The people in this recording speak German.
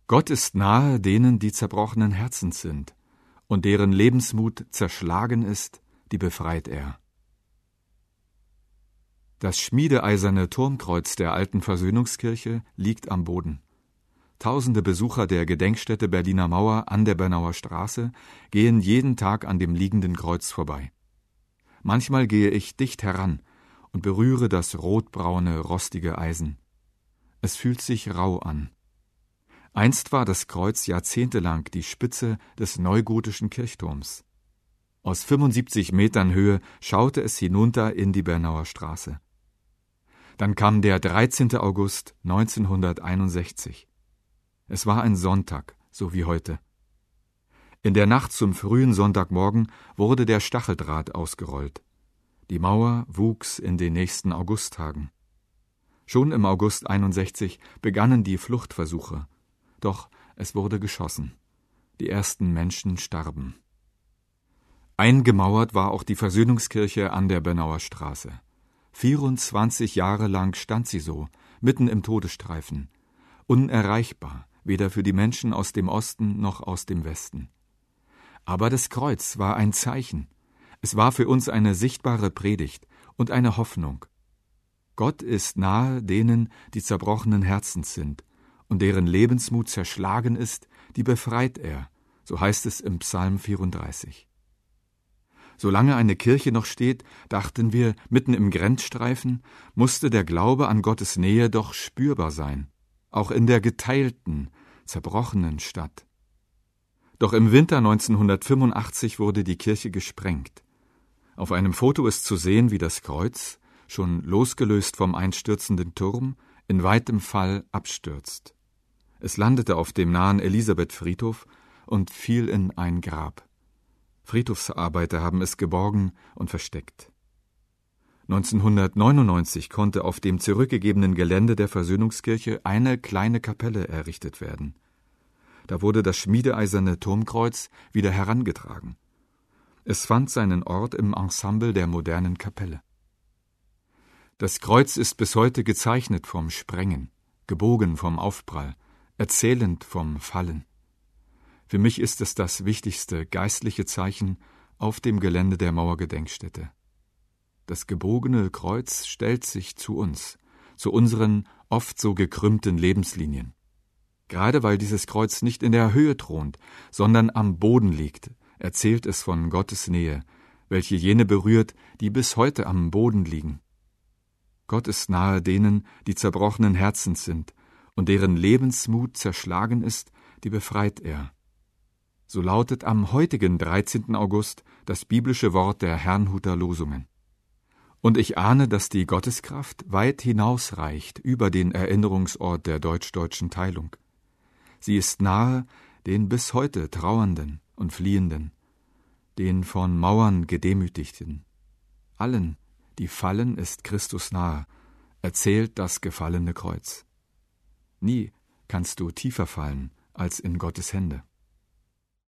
Gott ist nahe denen, die zerbrochenen Herzens sind, und deren Lebensmut zerschlagen ist, die befreit er. Das schmiedeeiserne Turmkreuz der alten Versöhnungskirche liegt am Boden. Tausende Besucher der Gedenkstätte Berliner Mauer an der Bernauer Straße gehen jeden Tag an dem liegenden Kreuz vorbei. Manchmal gehe ich dicht heran und berühre das rotbraune, rostige Eisen. Es fühlt sich rau an. Einst war das Kreuz jahrzehntelang die Spitze des neugotischen Kirchturms. Aus 75 Metern Höhe schaute es hinunter in die Bernauer Straße. Dann kam der 13. August 1961. Es war ein Sonntag, so wie heute. In der Nacht zum frühen Sonntagmorgen wurde der Stacheldraht ausgerollt. Die Mauer wuchs in den nächsten Augusttagen. Schon im August 61 begannen die Fluchtversuche. Doch es wurde geschossen. Die ersten Menschen starben. Eingemauert war auch die Versöhnungskirche an der Bernauer Straße. 24 Jahre lang stand sie so, mitten im Todesstreifen. Unerreichbar, weder für die Menschen aus dem Osten noch aus dem Westen. Aber das Kreuz war ein Zeichen. Es war für uns eine sichtbare Predigt und eine Hoffnung. Gott ist nahe denen, die zerbrochenen Herzens sind, und deren Lebensmut zerschlagen ist, die befreit er, so heißt es im Psalm 34. Solange eine Kirche noch steht, dachten wir, mitten im Grenzstreifen, musste der Glaube an Gottes Nähe doch spürbar sein, auch in der geteilten, zerbrochenen Stadt. Doch im Winter 1985 wurde die Kirche gesprengt. Auf einem Foto ist zu sehen, wie das Kreuz, schon losgelöst vom einstürzenden Turm, in weitem Fall abstürzt. Es landete auf dem nahen Elisabethfriedhof und fiel in ein Grab. Friedhofsarbeiter haben es geborgen und versteckt. 1999 konnte auf dem zurückgegebenen Gelände der Versöhnungskirche eine kleine Kapelle errichtet werden. Da wurde das schmiedeeiserne Turmkreuz wieder herangetragen. Es fand seinen Ort im Ensemble der modernen Kapelle. Das Kreuz ist bis heute gezeichnet vom Sprengen, gebogen vom Aufprall, erzählend vom Fallen. Für mich ist es das wichtigste geistliche Zeichen auf dem Gelände der Mauergedenkstätte. Das gebogene Kreuz stellt sich zu uns, zu unseren oft so gekrümmten Lebenslinien. Gerade weil dieses Kreuz nicht in der Höhe thront, sondern am Boden liegt, erzählt es von Gottes Nähe, welche jene berührt, die bis heute am Boden liegen. Gott ist nahe denen, die zerbrochenen Herzens sind, und deren Lebensmut zerschlagen ist, die befreit er. So lautet am heutigen 13. August das biblische Wort der Herrnhuter Losungen. Und ich ahne, dass die Gotteskraft weit hinausreicht über den Erinnerungsort der deutsch-deutschen Teilung. Sie ist nahe den bis heute Trauernden und Fliehenden, den von Mauern Gedemütigten. Allen, die fallen, ist Christus nahe, erzählt das gefallene Kreuz. Nie kannst du tiefer fallen als in Gottes Hände.